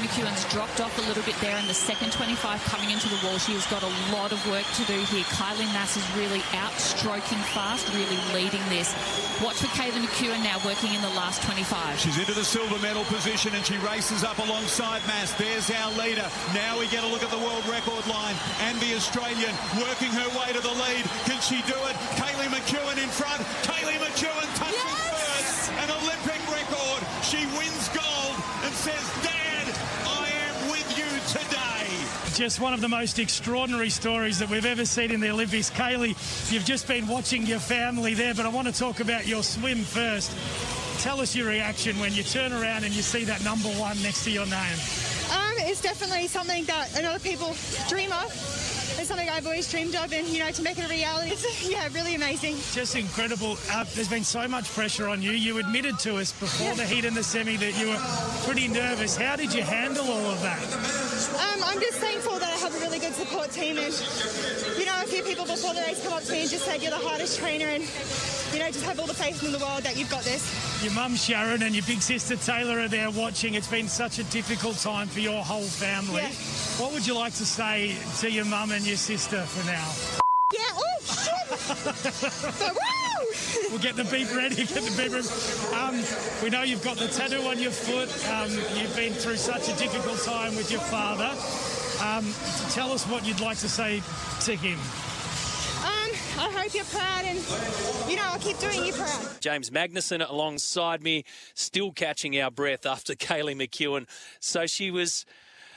McEwen's dropped off a little bit there in the second 25 coming into the wall. She has got a lot of work to do here. Kylie Mass is really outstroking fast, really leading this. Watch for Kaylee McEwen now working in the last 25. She's into the silver medal position and she races up alongside Mass. There's our leader. Now we get a look at the world record line and the Australian working her way to the lead. Can she do it? Kaylee McEwen in front. Kaylee McEwen touches first. An Olympic record. She wins gold and says, Dad, I am with you today. Just one of the most extraordinary stories that we've ever seen in the Olympics. Kaylee, you've just been watching your family there, but I want to talk about your swim first. Tell us your reaction when you turn around and you see that number one next to your name. It's definitely something that a lot of people dream of. It's something I've always dreamed of, and, to make it a reality, it's, really amazing. Just incredible. There's been so much pressure on you. You admitted to us before the heat and the semi that you were pretty nervous. How did you handle all of that? I'm just thankful that I have a really good support team, and, a few people before the race come up to me and just said, you're the hardest trainer, and, just have all the faith in the world that you've got this. Your mum, Sharon, and your big sister, Taylor, are there watching. It's been such a difficult time for your whole family. Yeah. What would you like to say to your mum and your sister for now? Yeah, oh, shit! Woo! We'll get the beep ready, we know you've got the tattoo on your foot. You've been through such a difficult time with your father. Tell us what you'd like to say to him. I hope you're proud, and, I'll keep doing you proud. James Magnussen alongside me, still catching our breath after Kaylee McEwen. So she was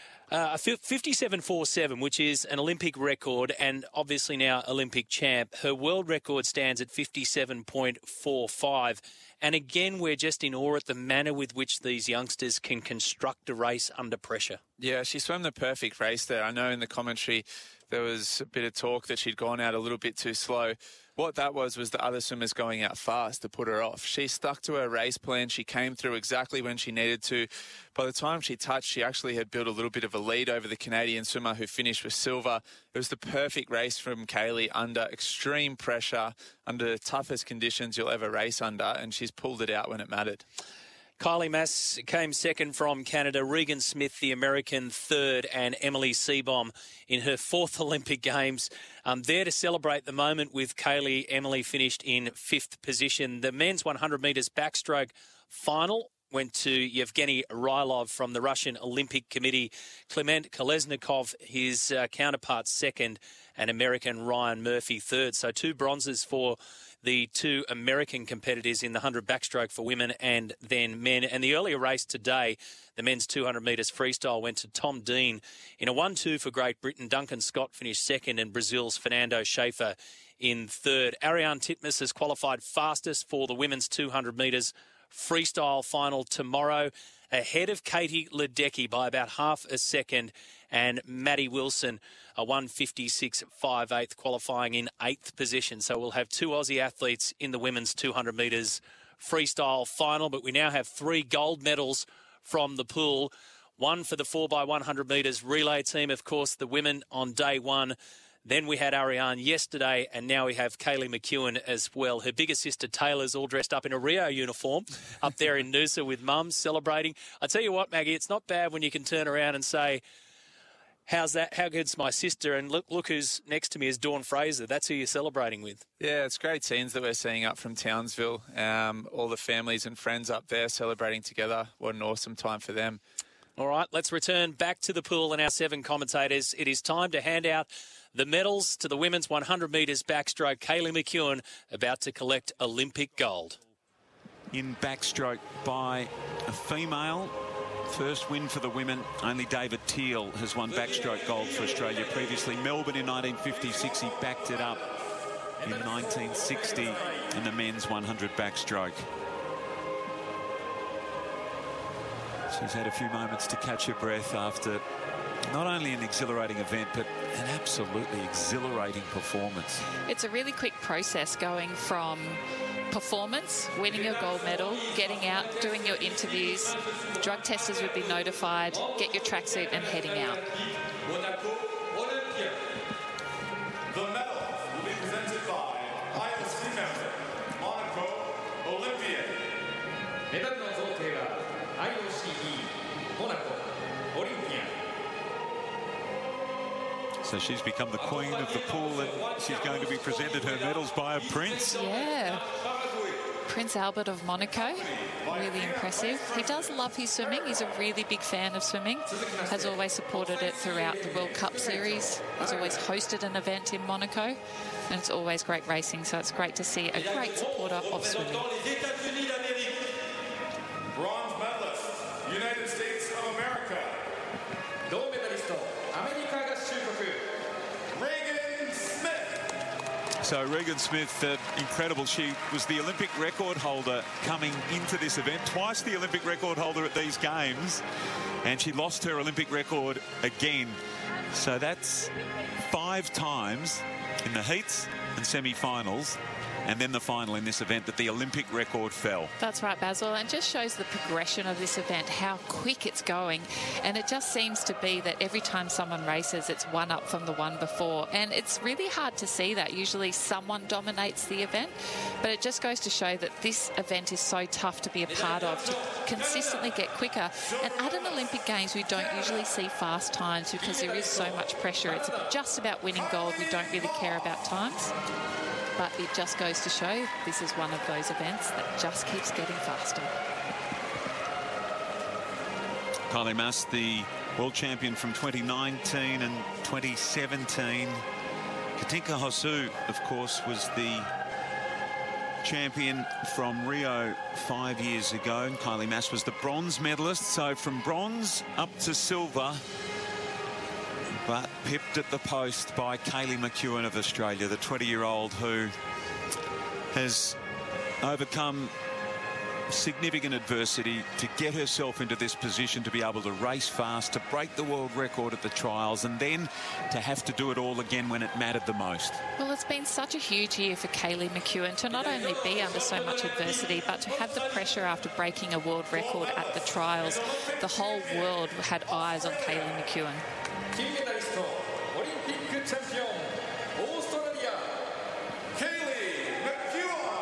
57.47, which is an Olympic record and obviously now Olympic champ. Her world record stands at 57.45. And again, we're just in awe at the manner with which these youngsters can construct a race under pressure. Yeah, she swam the perfect race there. I know in the commentary there was a bit of talk that she'd gone out a little bit too slow. What that was the other swimmers going out fast to put her off. She stuck to her race plan. She came through exactly when she needed to. By the time she touched, she actually had built a little bit of a lead over the Canadian swimmer who finished with silver. It was the perfect race from Kaylee under extreme pressure, under the toughest conditions you'll ever race under, and she's pulled it out when it mattered. Kylie Mass came second from Canada, Regan Smith, the American, third, and Emily Seebohm in her fourth Olympic Games. There to celebrate the moment with Kaylee. Emily finished in fifth position. The men's 100 metres backstroke final went to Yevgeny Rylov from the Russian Olympic Committee, Clement Kolesnikov, his counterpart, second, and American Ryan Murphy, third. So 2 bronzes for the 2 American competitors in the 100 backstroke for women and then men. And the earlier race today, the men's 200 metres freestyle, went to Tom Dean in a 1-2 for Great Britain. Duncan Scott finished second and Brazil's Fernando Schaefer in third. Ariarne Titmus has qualified fastest for the women's 200 metres freestyle final tomorrow, ahead of Katie Ledecky by about half a second, and Maddie Wilson, a 1:56.58, qualifying in 8th position. So we'll have 2 Aussie athletes in the women's 200 metres freestyle final, but we now have 3 gold medals from the pool. 1 for the 4x100 metres relay team, of course, the women on day 1. Then we had Ariarne yesterday, and now we have Kaylee McEwen as well. Her bigger sister Taylor's all dressed up in a Rio uniform up there in Noosa with mum celebrating. I tell you what, Maggie, it's not bad when you can turn around and say, how's that? How good's my sister? And look who's next to me is Dawn Fraser. That's who you're celebrating with. Yeah, it's great scenes that we're seeing up from Townsville. All the families and friends up there celebrating together. What an awesome time for them. All right, let's return back to the pool and our 7 commentators. It is time to hand out the medals to the women's 100 metres backstroke. Kaylee McEwen about to collect Olympic gold. In backstroke by a female. First win for the women. Only David Teal has won backstroke gold for Australia previously. Melbourne in 1956, he backed it up in 1960 in the men's 100 backstroke. She's had a few moments to catch her breath after not only an exhilarating event, but an absolutely exhilarating performance. It's a really quick process going from performance, winning your gold medal, getting out, doing your interviews. Drug testers would be notified, get your tracksuit and heading out. The medal will be presented by IOC member, Monaco Olympian. メダルの贈呈は IOCE モナコオリンピアン So she's become the queen of the pool, and she's going to be presented her medals by a prince. Yeah. Prince Albert of Monaco, really impressive. He does love his swimming. He's a really big fan of swimming, has always supported it throughout the World Cup series. He's always hosted an event in Monaco, and it's always great racing, so it's great to see a great supporter of swimming. Bronze medalist, United States of America. Regan Smith. So Regan Smith, incredible. She was the Olympic record holder coming into this event, twice the Olympic record holder at these games, and she lost her Olympic record again. So that's 5 times in the heats and semi-finals, and then the final in this event, that the Olympic record fell. That's right, Basil, and just shows the progression of this event, how quick it's going. And it just seems to be that every time someone races, it's one up from the one before. And it's really hard to see that. Usually someone dominates the event, but it just goes to show that this event is so tough to be a part of, to consistently get quicker. And at an Olympic Games, we don't usually see fast times because there is so much pressure. It's just about winning gold. We don't really care about times. But it just goes to show this is one of those events that just keeps getting faster. Kylie Mass, the world champion from 2019 and 2017. Katinka Hosszu, of course, was the champion from Rio 5 years ago. And Kylie Mass was the bronze medalist. So from bronze up to silver, but pipped at the post by Kaylee McKeown of Australia, the 20-year-old who has overcome significant adversity to get herself into this position to be able to race fast, to break the world record at the trials, and then to have to do it all again when it mattered the most. Well, it's been such a huge year for Kaylee McKeown to not only be under so much adversity, but to have the pressure after breaking a world record at the trials. The whole world had eyes on Kaylee McKeown. Olympic champion, Australia, Kaylee McKeown.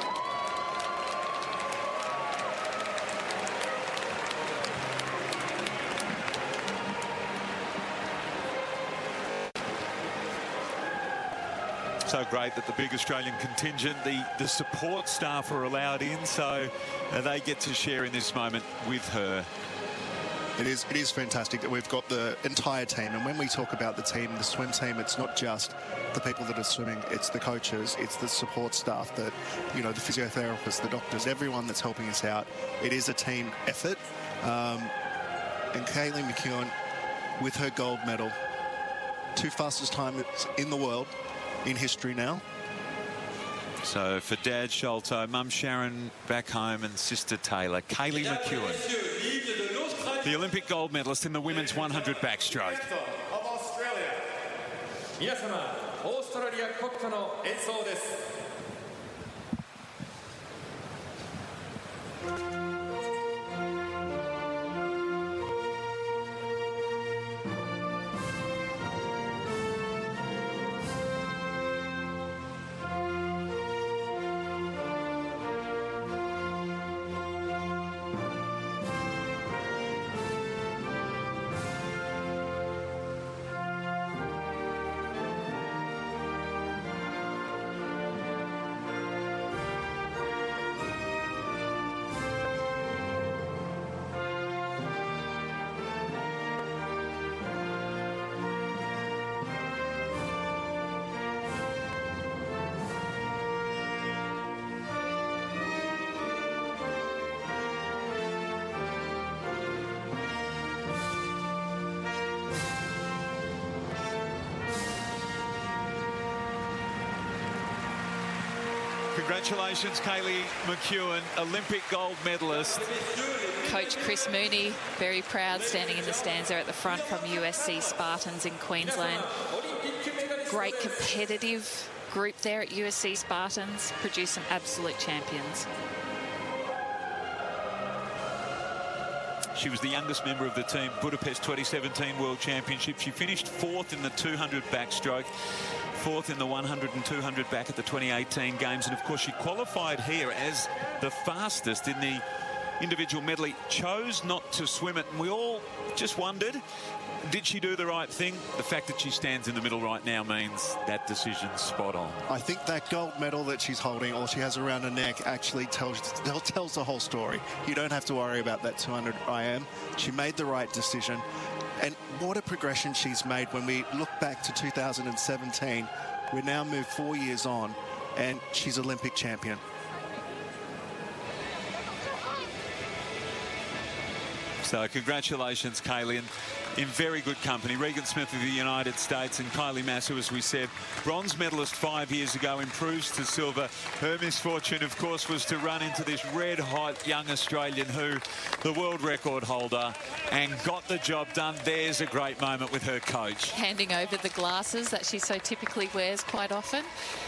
So great that the big Australian contingent, the support staff are allowed in, so they get to share in this moment with her. It is fantastic that we've got the entire team, and when we talk about the team, the swim team, it's not just the people that are swimming, it's the coaches, it's the support staff, that, you know, the physiotherapists, the doctors, everyone that's helping us out. It is a team effort, and Kaylee McKeown with her gold medal, 2 fastest times in the world in history now. So for Dad Sholto, Mum Sharon back home, and Sister Taylor, Kaylee McKeown, the Olympic gold medalist in the women's 100 backstroke. Of Australia. 皆様、オーストラリア国歌の演奏です。 Congratulations, Kaylee McKeown, Olympic gold medalist. Coach Chris Mooney, very proud, standing in the stands there at the front from USC Spartans in Queensland. Great competitive group there at USC Spartans, produced some absolute champions. She was the youngest member of the team, Budapest 2017 World Championship. She finished 4th in the 200 backstroke, 4th in the 100 and 200 back at the 2018 Games. And, of course, she qualified here as the fastest in the individual medley, chose not to swim it. And we all just wondered, did she do the right thing? The fact that she stands in the middle right now means that decision's spot on. I think that gold medal that she's holding, or she has around her neck, actually tells the whole story. You don't have to worry about that 200 IM. She made the right decision. And what a progression she's made when we look back to 2017. We're now moved 4 years on, and she's Olympic champion. So congratulations, Kaylee, and in very good company. Regan Smith of the United States and Kylie Mass, who, as we said, bronze medalist 5 years ago, improves to silver. Her misfortune, of course, was to run into this red-hot young Australian who, the world record holder, and got the job done. There's a great moment with her coach. Handing over the glasses that she so typically wears quite often.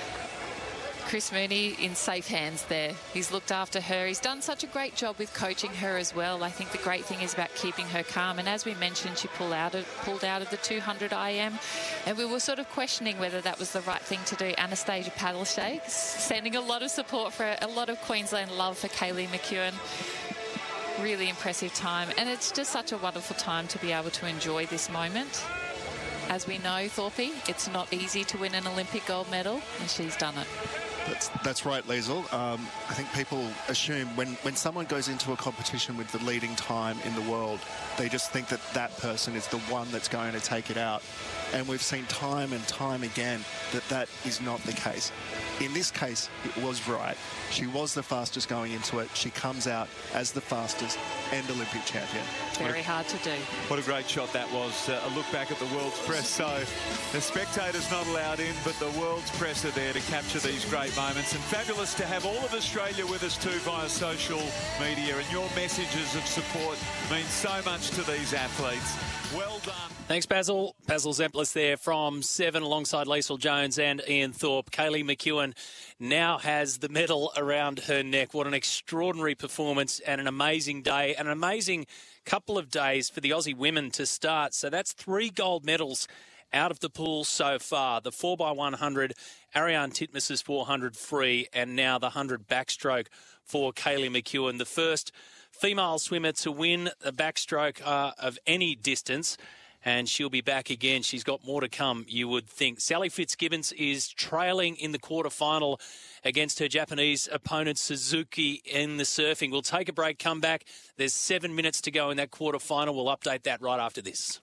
Chris Mooney in safe hands there. He's looked after her. He's done such a great job with coaching her as well. I think the great thing is about keeping her calm. And as we mentioned, she pulled out of the 200 IM. And we were sort of questioning whether that was the right thing to do. Anastasia Palaszczuk sending a lot of support for a lot of Queensland love for Kaylee McKeown. Really impressive time. And it's just such a wonderful time to be able to enjoy this moment. As we know, Thorpe, it's not easy to win an Olympic gold medal, and she's done it. That's right, Liesl. I think people assume when someone goes into a competition with the leading time in the world, they just think that that person is the one that's going to take it out. And we've seen time and time again that that is not the case. In this case, it was right. She was the fastest going into it. She comes out as the fastest and Olympic champion. Very hard to do. What a great shot that was. A look back at the world's press. So the spectators not allowed in, but the world's press are there to capture these great moments. And fabulous to have all of Australia with us too via social media. And your messages of support mean so much to these athletes. Well done. Thanks, Basil. Basil Zemplis there from 7 alongside Liesl Jones and Ian Thorpe. Kaylee McKeown now has the medal around her neck. What an extraordinary performance and an amazing day, and an amazing couple of days for the Aussie women to start. So that's 3 gold medals out of the pool so far. The 4x100, Ariarne Titmus's 400 free, and now the 100 backstroke for Kaylee McKeown, the first female swimmer to win a backstroke of any distance. And she'll be back again. She's got more to come, you would think. Sally Fitzgibbons is trailing in the quarterfinal against her Japanese opponent Suzuki in the surfing. We'll take a break, come back. There's 7 minutes to go in that quarterfinal. We'll update that right after this.